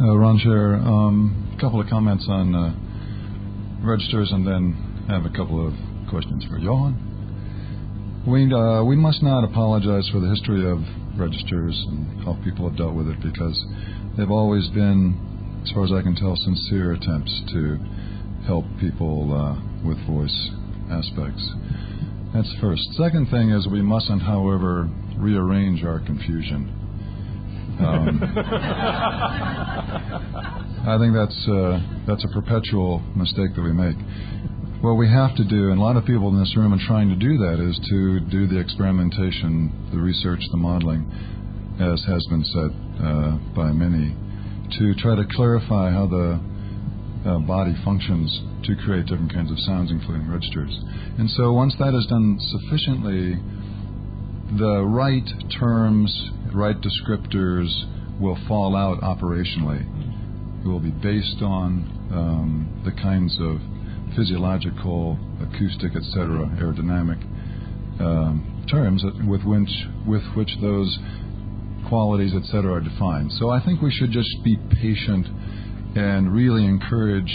Ron Chair, a couple of comments on registers and then have a couple of questions for Johan. We must not apologize for the history of registers and how people have dealt with it, because they've always been, as far as I can tell, sincere attempts to help people with voice aspects. That's first. Second thing is we mustn't, however, rearrange our confusion. I think that's a perpetual mistake that we make. What we have to do, and a lot of people in this room are trying to do that, is to do the experimentation, the research, the modeling, as has been said by many, to try to clarify how the body functions to create different kinds of sounds, including registers. And so once that is done sufficiently, the right terms, right descriptors will fall out operationally. It will be based on the kinds of physiological, acoustic, etc., aerodynamic terms with which those qualities, etc., are defined. So I think we should just be patient and really encourage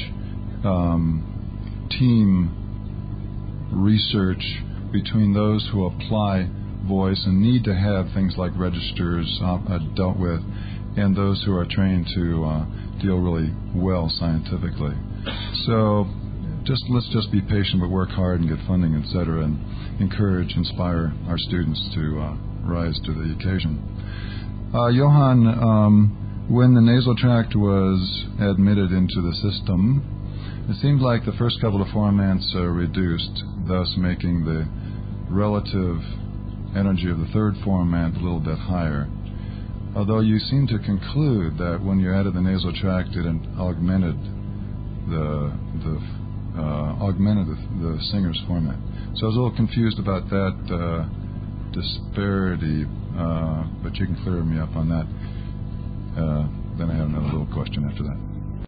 team research between those who apply voice and need to have things like registers dealt with, and those who are trained to deal really well scientifically. So let's just be patient, but work hard and get funding, etc., and encourage, inspire our students to rise to the occasion. Johan, when the nasal tract was admitted into the system, it seemed like the first couple of formants reduced, thus making the relative energy of the third formant a little bit higher. Although you seem to conclude that when you added the nasal tract, it augmented the singer's format. So I was a little confused about that disparity, but you can clear me up on that. Then I have another little question after that.